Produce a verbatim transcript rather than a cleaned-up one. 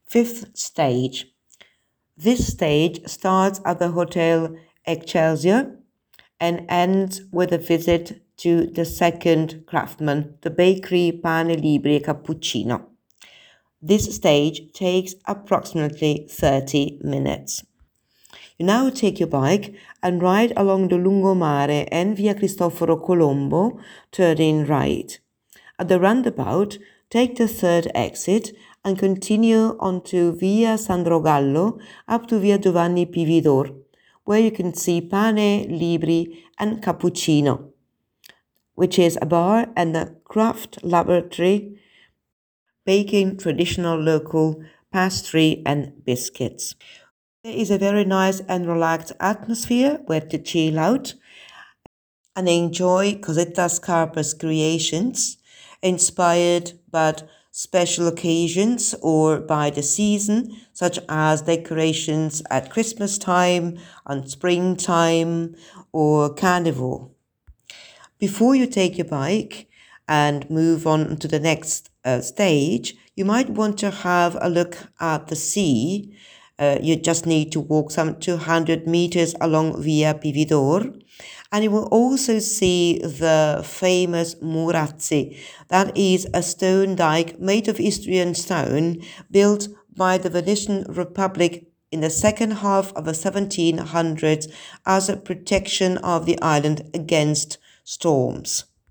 Fifth stage. This stage starts at the Hotel Excelsior and ends with a visit to the second craftsman, the bakery Pane Libri e Cappuccino. This stage takes approximately thirty minutes. You now take your bike and ride along the Lungomare and via Cristoforo Colombo, turning right. At the roundabout, take the third exit and continue onto Via Sandrogallo up to Via Giovanni Pividor, where you can see Pane, Libri and Cappuccino, which is a bar and a craft laboratory baking traditional local pastry and biscuits. There is a very nice and relaxed atmosphere where to chill out and enjoy Cosetta Scarpa's creations, inspired by special occasions or by the season, such as decorations at Christmas time, on springtime, or Carnival. Before you take your bike and move on to the next uh, stage, you might want to have a look at the sea. Uh, you just need to walk some two hundred meters along Via Pividor, and you will also see the famous Murazzi. That is a stone dike made of Istrian stone built by the Venetian Republic in the second half of the seventeen hundreds as a protection of the island against storms.